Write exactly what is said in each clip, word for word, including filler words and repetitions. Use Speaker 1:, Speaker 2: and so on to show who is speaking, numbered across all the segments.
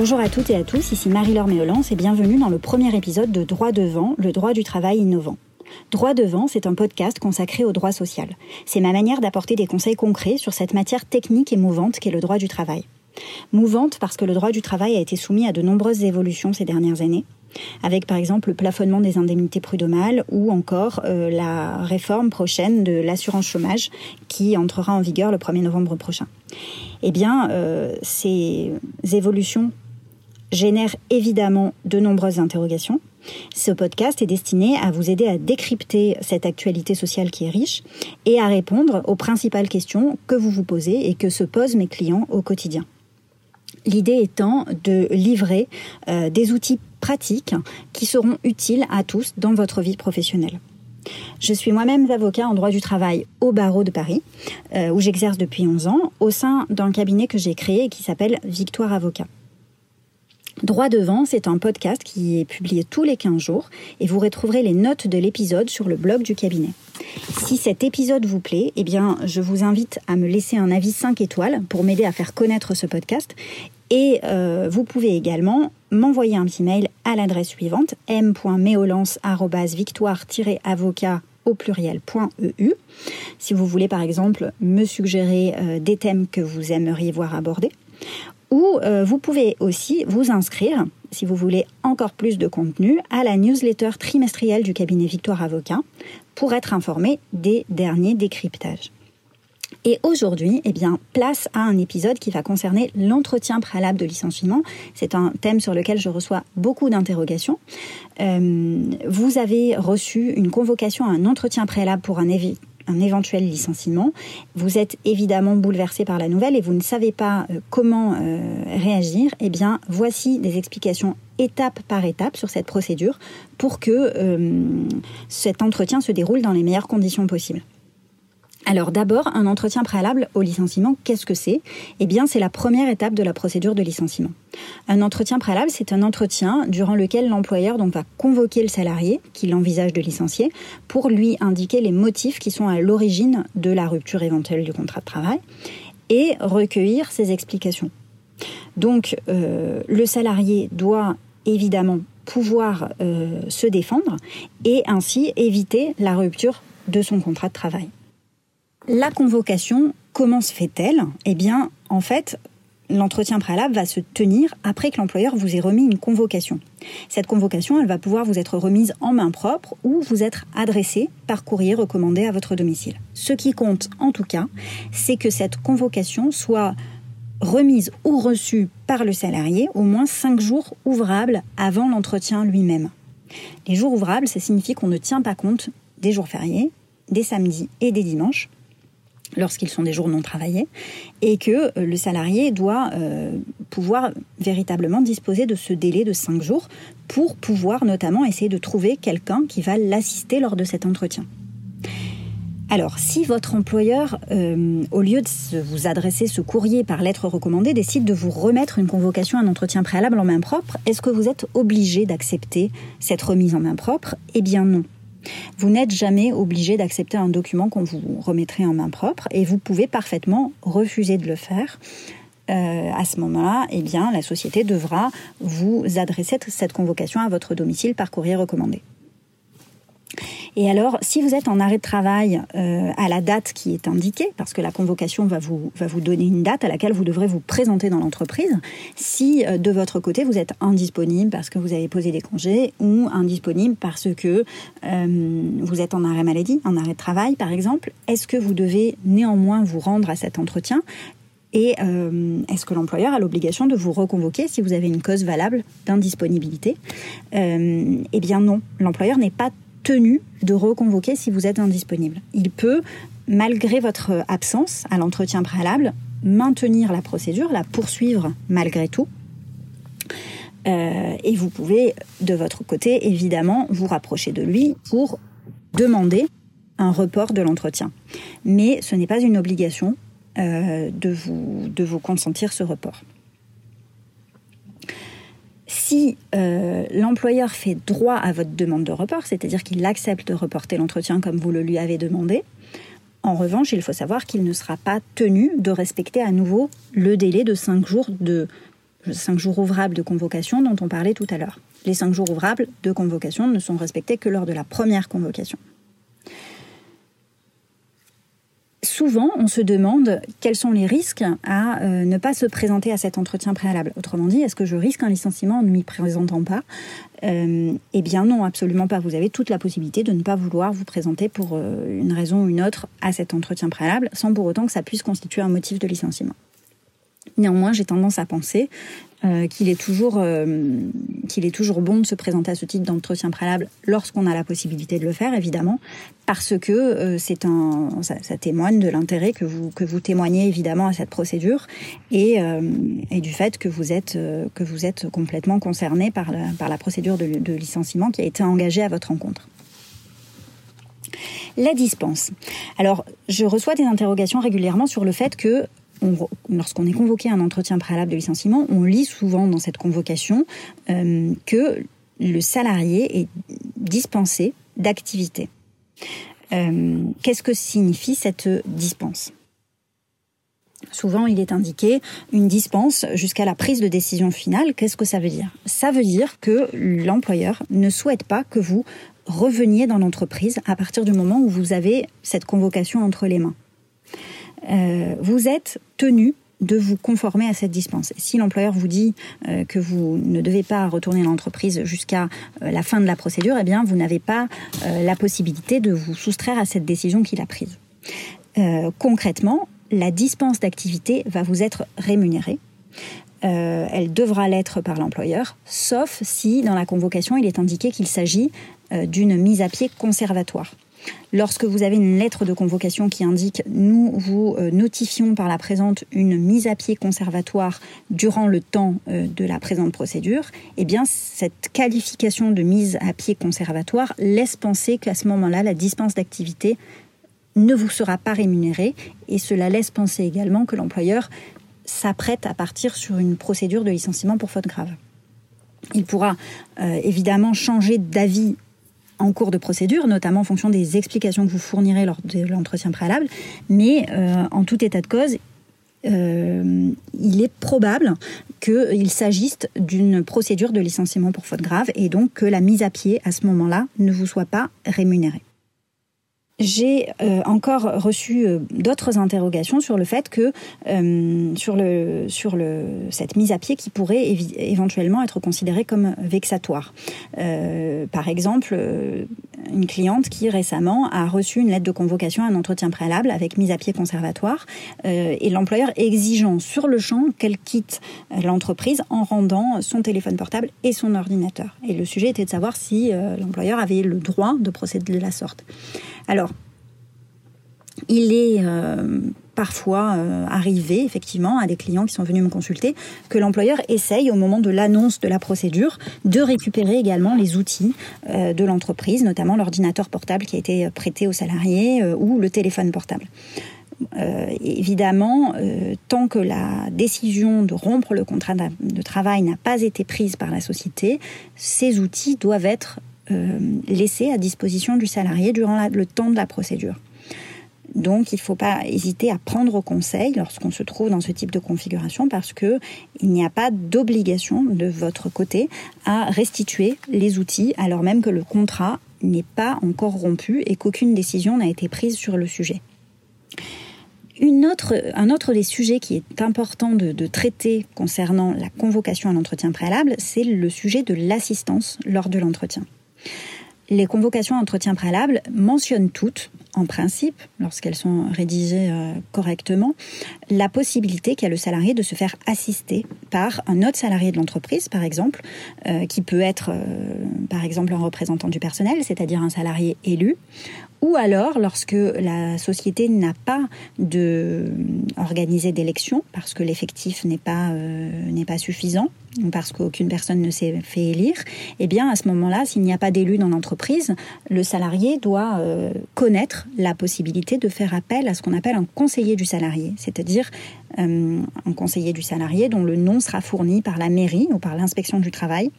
Speaker 1: Bonjour à toutes et à tous, ici Marie-Laure Méolance et bienvenue dans le premier épisode de Droit devant, le droit du travail innovant. Droit devant, c'est un podcast consacré au droit social. C'est ma manière d'apporter des conseils concrets sur cette matière technique et mouvante qu'est le droit du travail. Mouvante parce que le droit du travail a été soumis à de nombreuses évolutions ces dernières années, avec par exemple le plafonnement des indemnités prud'homales ou encore euh, la réforme prochaine de l'assurance chômage qui entrera en vigueur le premier novembre prochain. Eh bien, euh, ces évolutions génèrent évidemment de nombreuses interrogations. Ce podcast est destiné à vous aider à décrypter cette actualité sociale qui est riche et à répondre aux principales questions que vous vous posez et que se posent mes clients au quotidien. L'idée étant de livrer euh, des outils pratiques qui seront utiles à tous dans votre vie professionnelle. Je suis moi-même avocat en droit du travail au barreau de Paris, euh, où j'exerce depuis onze ans, au sein d'un cabinet que j'ai créé et qui s'appelle Victoire Avocat. Droit devant, c'est un podcast qui est publié tous les quinze jours et vous retrouverez les notes de l'épisode sur le blog du cabinet. Si cet épisode vous plaît, eh bien, je vous invite à me laisser un avis cinq étoiles pour m'aider à faire connaître ce podcast. Et euh, vous pouvez également m'envoyer un petit mail à l'adresse suivante m point méolance arobase victoire tiret avocat au pluriel point e u si vous voulez par exemple me suggérer euh, des thèmes que vous aimeriez voir abordés. Ou euh, vous pouvez aussi vous inscrire, si vous voulez encore plus de contenu, à la newsletter trimestrielle du cabinet Victoire Avocat pour être informé des derniers décryptages. Et aujourd'hui, eh bien, place à un épisode qui va concerner l'entretien préalable de licenciement. C'est un thème sur lequel je reçois beaucoup d'interrogations. Euh, vous avez reçu une convocation à un entretien préalable pour un évi- un éventuel licenciement. Vous êtes évidemment bouleversé par la nouvelle et vous ne savez pas euh, comment euh, réagir. Eh bien, voici des explications étape par étape sur cette procédure pour que euh, cet entretien se déroule dans les meilleures conditions possibles. Alors d'abord, un entretien préalable au licenciement, qu'est-ce que c'est ? Eh bien, c'est la première étape de la procédure de licenciement. Un entretien préalable, c'est un entretien durant lequel l'employeur donc, va convoquer le salarié qu'il envisage de licencier pour lui indiquer les motifs qui sont à l'origine de la rupture éventuelle du contrat de travail et recueillir ses explications. Donc, euh, le salarié doit évidemment pouvoir euh, se défendre et ainsi éviter la rupture de son contrat de travail. La convocation, comment se fait-elle ? Eh bien, en fait, l'entretien préalable va se tenir après que l'employeur vous ait remis une convocation. Cette convocation, elle va pouvoir vous être remise en main propre ou vous être adressée par courrier recommandé à votre domicile. Ce qui compte, en tout cas, c'est que cette convocation soit remise ou reçue par le salarié au moins cinq jours ouvrables avant l'entretien lui-même. Les jours ouvrables, ça signifie qu'on ne tient pas compte des jours fériés, des samedis et des dimanches, lorsqu'ils sont des jours non travaillés, et que le salarié doit euh, pouvoir véritablement disposer de ce délai de cinq jours pour pouvoir notamment essayer de trouver quelqu'un qui va l'assister lors de cet entretien. Alors, si votre employeur, euh, au lieu de vous adresser ce courrier par lettre recommandée, décide de vous remettre une convocation à un entretien préalable en main propre, est-ce que vous êtes obligé d'accepter cette remise en main propre ? Eh bien non. Vous n'êtes jamais obligé d'accepter un document qu'on vous remettrait en main propre et vous pouvez parfaitement refuser de le faire. Euh, à ce moment-là, eh bien, la société devra vous adresser cette convocation à votre domicile par courrier recommandé. Et alors, si vous êtes en arrêt de travail euh, à la date qui est indiquée, parce que la convocation va vous, va vous donner une date à laquelle vous devrez vous présenter dans l'entreprise, si euh, de votre côté vous êtes indisponible parce que vous avez posé des congés ou indisponible parce que euh, vous êtes en arrêt maladie, en arrêt de travail par exemple, est-ce que vous devez néanmoins vous rendre à cet entretien ? Et euh, est-ce que l'employeur a l'obligation de vous reconvoquer si vous avez une cause valable d'indisponibilité ? euh, Eh bien non, l'employeur n'est pas tenu de reconvoquer si vous êtes indisponible. Il peut, malgré votre absence à l'entretien préalable, maintenir la procédure, la poursuivre malgré tout. Euh, et vous pouvez, de votre côté, évidemment, vous rapprocher de lui pour demander un report de l'entretien. Mais ce n'est pas une obligation euh, de vous, de vous consentir ce report. Si euh, l'employeur fait droit à votre demande de report, c'est-à-dire qu'il accepte de reporter l'entretien comme vous le lui avez demandé, en revanche, il faut savoir qu'il ne sera pas tenu de respecter à nouveau le délai de cinq jours de cinq jours ouvrables de convocation dont on parlait tout à l'heure. Les cinq jours ouvrables de convocation ne sont respectés que lors de la première convocation. Souvent, on se demande quels sont les risques à euh, ne pas se présenter à cet entretien préalable. Autrement dit, est-ce que je risque un licenciement en ne m'y présentant pas ? euh, Eh bien non, absolument pas. Vous avez toute la possibilité de ne pas vouloir vous présenter pour euh, une raison ou une autre à cet entretien préalable, sans pour autant que ça puisse constituer un motif de licenciement. Néanmoins, j'ai tendance à penser euh, qu'il est toujours euh, qu'il est toujours bon de se présenter à ce type d'entretien préalable lorsqu'on a la possibilité de le faire, évidemment, parce que euh, c'est un ça, ça témoigne de l'intérêt que vous que vous témoignez évidemment à cette procédure et euh, et du fait que vous êtes euh, que vous êtes complètement concerné par la par la procédure de, de licenciement qui a été engagée à votre encontre. La dispense. Alors, je reçois des interrogations régulièrement sur le fait que On, lorsqu'on est convoqué à un entretien préalable de licenciement, on lit souvent dans cette convocation euh, que le salarié est dispensé d'activité. Euh, qu'est-ce que signifie cette dispense ? Souvent, il est indiqué une dispense jusqu'à la prise de décision finale. Qu'est-ce que ça veut dire ? Ça veut dire que l'employeur ne souhaite pas que vous reveniez dans l'entreprise à partir du moment où vous avez cette convocation entre les mains. Euh, vous êtes tenu de vous conformer à cette dispense. Si l'employeur vous dit euh, que vous ne devez pas retourner à l'entreprise jusqu'à euh, la fin de la procédure, eh bien, vous n'avez pas euh, la possibilité de vous soustraire à cette décision qu'il a prise. Euh, concrètement, la dispense d'activité va vous être rémunérée. Euh, elle devra l'être par l'employeur, sauf si, dans la convocation, il est indiqué qu'il s'agit euh, d'une mise à pied conservatoire. Lorsque vous avez une lettre de convocation qui indique « Nous vous euh, notifions par la présente une mise à pied conservatoire durant le temps euh, de la présente procédure », eh bien, cette qualification de mise à pied conservatoire laisse penser qu'à ce moment-là, la dispense d'activité ne vous sera pas rémunérée et cela laisse penser également que l'employeur s'apprête à partir sur une procédure de licenciement pour faute grave. Il pourra euh, évidemment changer d'avis en cours de procédure, notamment en fonction des explications que vous fournirez lors de l'entretien préalable, mais euh, en tout état de cause, euh, il est probable qu'il s'agisse d'une procédure de licenciement pour faute grave et donc que la mise à pied à ce moment-là ne vous soit pas rémunérée. J'ai euh, encore reçu euh, d'autres interrogations sur le fait que euh, sur le sur le cette mise à pied qui pourrait évi- éventuellement être considérée comme vexatoire. Euh, par exemple, euh, une cliente qui récemment a reçu une lettre de convocation à un entretien préalable avec mise à pied conservatoire euh, et l'employeur exigeant sur le champ qu'elle quitte l'entreprise en rendant son téléphone portable et son ordinateur. Et le sujet était de savoir si euh, l'employeur avait le droit de procéder de la sorte. Alors, il est euh, parfois euh, arrivé, effectivement, à des clients qui sont venus me consulter, que l'employeur essaye, au moment de l'annonce de la procédure, de récupérer également les outils euh, de l'entreprise, notamment l'ordinateur portable qui a été prêté aux salariés euh, ou le téléphone portable. Euh, évidemment, euh, tant que la décision de rompre le contrat de travail n'a pas été prise par la société, ces outils doivent être euh, laissés à disposition du salarié durant la, le temps de la procédure. Donc, il ne faut pas hésiter à prendre conseil lorsqu'on se trouve dans ce type de configuration parce qu'il n'y a pas d'obligation de votre côté à restituer les outils alors même que le contrat n'est pas encore rompu et qu'aucune décision n'a été prise sur le sujet. Une autre, un autre des sujets qui est important de, de traiter concernant la convocation à l'entretien préalable, c'est le sujet de l'assistance lors de l'entretien. Les convocations à entretien préalable mentionnent toutes, en principe, lorsqu'elles sont rédigées euh, correctement, la possibilité qu'a le salarié de se faire assister par un autre salarié de l'entreprise, par exemple, euh, qui peut être, euh, par exemple, un représentant du personnel, c'est-à-dire un salarié élu, ou alors lorsque la société n'a pas de organisé d'élection parce que l'effectif n'est pas euh, n'est pas suffisant ou parce qu'aucune personne ne s'est fait élire, eh bien à ce moment-là, s'il n'y a pas d'élu dans l'entreprise, le salarié doit euh, connaître la possibilité de faire appel à ce qu'on appelle un conseiller du salarié, c'est-à-dire euh, un conseiller du salarié dont le nom sera fourni par la mairie ou par l'inspection du travail.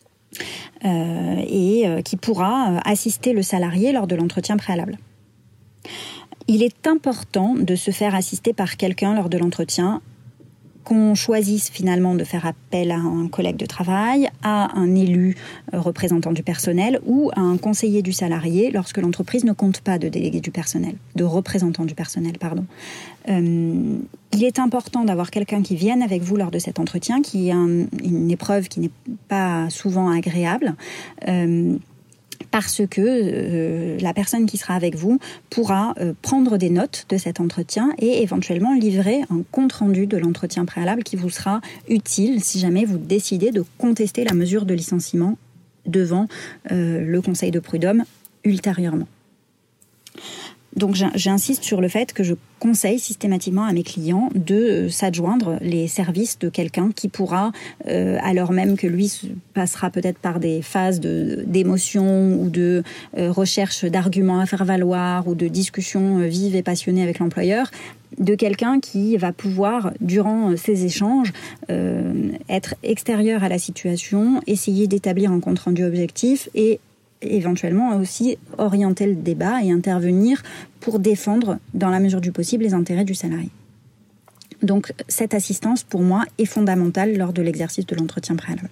Speaker 1: Euh, et euh, qui pourra euh, assister le salarié lors de l'entretien préalable. Il est important de se faire assister par quelqu'un lors de l'entretien qu'on choisisse finalement de faire appel à un collègue de travail, à un élu représentant du personnel ou à un conseiller du salarié lorsque l'entreprise ne compte pas de délégué du personnel, de représentant du personnel, pardon. Euh, il est important d'avoir quelqu'un qui vienne avec vous lors de cet entretien, qui est un, une épreuve qui n'est pas souvent agréable, euh, parce que euh, la personne qui sera avec vous pourra euh, prendre des notes de cet entretien et éventuellement livrer un compte-rendu de l'entretien préalable qui vous sera utile si jamais vous décidez de contester la mesure de licenciement devant euh, le conseil de prud'homme ultérieurement. Donc j'insiste sur le fait que je conseille systématiquement à mes clients de s'adjoindre les services de quelqu'un qui pourra, euh, alors même que lui passera peut-être par des phases de, d'émotion ou de euh, recherche d'arguments à faire valoir ou de discussions vives et passionnées avec l'employeur, de quelqu'un qui va pouvoir, durant ces échanges, euh, être extérieur à la situation, essayer d'établir un compte-rendu objectif et éventuellement aussi orienter le débat et intervenir pour défendre, dans la mesure du possible, les intérêts du salarié. Donc, cette assistance, pour moi, est fondamentale lors de l'exercice de l'entretien préalable.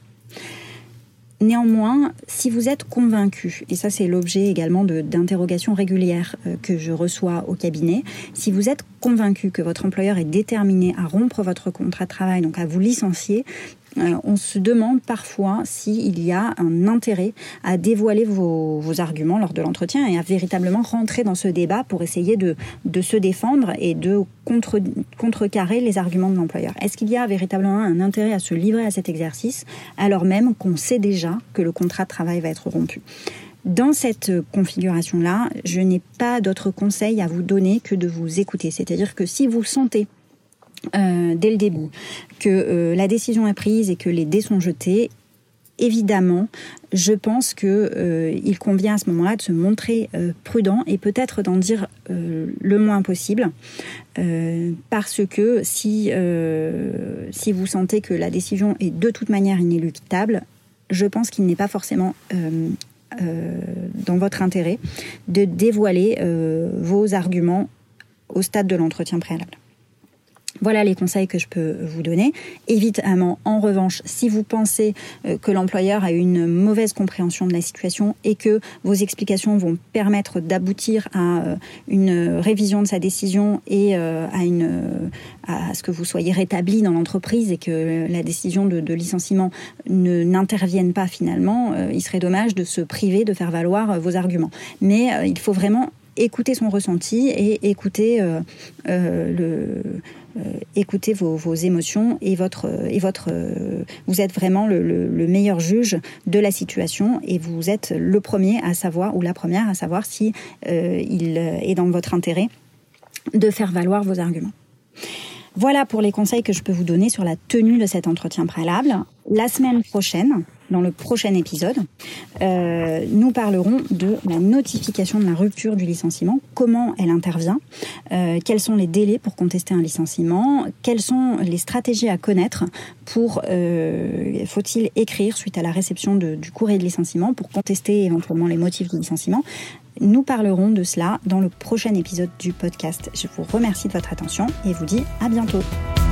Speaker 1: Néanmoins, si vous êtes convaincu, et ça c'est l'objet également de, d'interrogations régulières euh, que je reçois au cabinet, si vous êtes convaincu que votre employeur est déterminé à rompre votre contrat de travail, donc à vous licencier, euh, on se demande parfois s'il y a un intérêt à dévoiler vos, vos arguments lors de l'entretien et à véritablement rentrer dans ce débat pour essayer de, de se défendre et de contre, contrecarrer les arguments de l'employeur. Est-ce qu'il y a véritablement un intérêt à se livrer à cet exercice alors même qu'on sait déjà que le contrat de travail va être rompu ? Dans cette configuration-là, je n'ai pas d'autre conseil à vous donner que de vous écouter. C'est-à-dire que si vous sentez euh, dès le début que euh, la décision est prise et que les dés sont jetés, évidemment, je pense qu'il euh, convient à ce moment-là de se montrer euh, prudent et peut-être d'en dire euh, le moins possible. Euh, parce que si, euh, si vous sentez que la décision est de toute manière inéluctable, je pense qu'il n'est pas forcément euh, euh, dans votre intérêt de dévoiler euh, vos arguments au stade de l'entretien préalable. Voilà les conseils que je peux vous donner. Évidemment, en revanche, si vous pensez que l'employeur a une mauvaise compréhension de la situation et que vos explications vont permettre d'aboutir à une révision de sa décision et à, une, à ce que vous soyez rétabli dans l'entreprise et que la décision de, de licenciement ne, n'intervienne pas finalement, il serait dommage de se priver de faire valoir vos arguments. Mais il faut vraiment écouter son ressenti et écouter euh, euh, le euh, écouter vos, vos émotions et votre et votre euh, vous êtes vraiment le, le, le meilleur juge de la situation et vous êtes le premier à savoir ou la première à savoir si euh, il est dans votre intérêt de faire valoir vos arguments. Voilà pour les conseils que je peux vous donner sur la tenue de cet entretien préalable. La semaine prochaine, dans le prochain épisode, euh, nous parlerons de la notification de la rupture du licenciement, comment elle intervient, euh, quels sont les délais pour contester un licenciement, quelles sont les stratégies à connaître pour, euh, faut-il écrire suite à la réception de, du courrier de licenciement pour contester éventuellement les motifs du licenciement. Nous parlerons de cela dans le prochain épisode du podcast. Je vous remercie de votre attention et vous dis à bientôt.